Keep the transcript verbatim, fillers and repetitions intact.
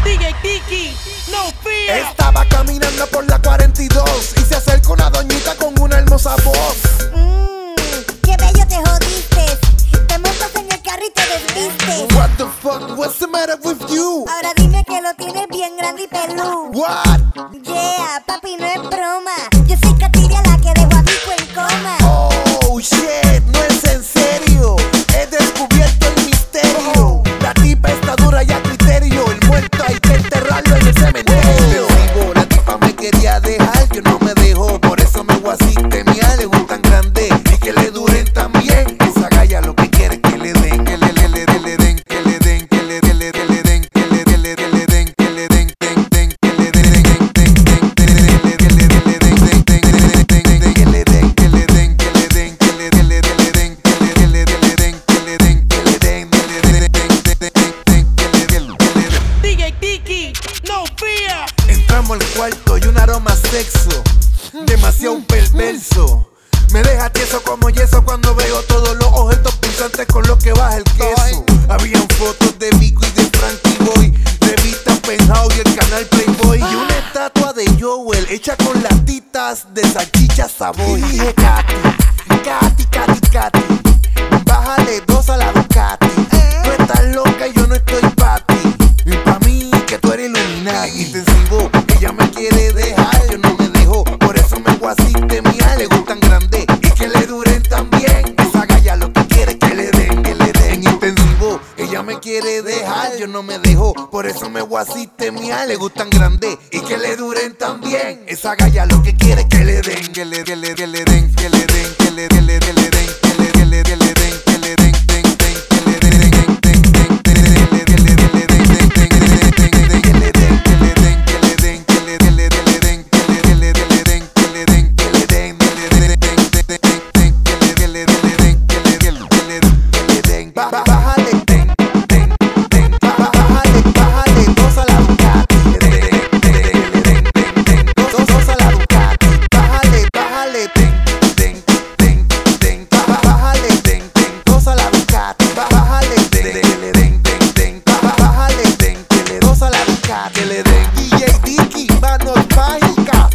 D J Tiki, no fear. Estaba caminando por la cuarenta y dos y se acerca una doñita con una hermosa voz. Mmm, qué bello te jodiste. Te montas en el carro y te desvistes. What the fuck, what's the matter with you? Ahora dime que lo tienes bien grande y pelú. What? Yeah, papi, no es broma. Yo soy Katiria, la que dejó a Vico en coma. Oh shit, no es en serio. He descubierto el misterio. La tipa está dura y a criterio. El muerto hay que enterrarlo en el cementerio. Digo, la tipa me quería dejar, yo no me dejó. Por eso me guasiste, mi ale tan grande y que le duren también. Esa galla lo que quiere que le den, que le le le le le den, que le den, que le le le le den, que le le le le den, que le den, den den, que le den, den den, den que le den, que le den, que le den, que le den, que le den, que le den, que le den, que le den, que le den, que le den, que le den, que le den, que le den, D J Tiki, no fear. entramos al cuarto y un aroma a sexo, demasiado perverso. Me deja tieso como yeso cuando veo todos los objetos punzantes con los que baja el queso. Habían fotos de Vico y de Frankie Boy, revistas Penthouse y el canal Playboy, y una estatua de Joel hecha con latitas de salchicha Savoy. Y dije, Katy, Katy, Katy, Katy, bájale dos a la Ducati. Tú estás loca y yo no estoy pa' ti. Y pa' mí que tú eres Illuminati. Intensivo, ella me quiere dejar, yo no me dejo. Por eso me guasiste, mi ale gustan grande y que le duren también. Esa galla lo que quiere que le den, que le den. Intensivo, ella me quiere dejar, yo no me dejo. Por eso me guasiste, mi ale gustan grande y que le duren también. Esa galla lo que quiere que le den, que le que le que le den, que le den, que le que le que le den, que le que le que le den, que le den, den den, que le den, den den, den que le den, que le den, que le den, que le den, que le den, que le den, que le den, que le den, que le den, que le den, que le den, que le den, que le den, que le den, que le den, que le den, que le den. Bájale, den, den, den, bájale, bájale dos a la Ducati. Den, den, den, den, dos, dos a la Ducati. Bájale, bájale, den, den, den, den, bájale, den, den, dos a la Ducati. Bájale, den, den, den, den, bájale, den, que le dos a la Ducati. Que le den D J Tiki, manos mágicas.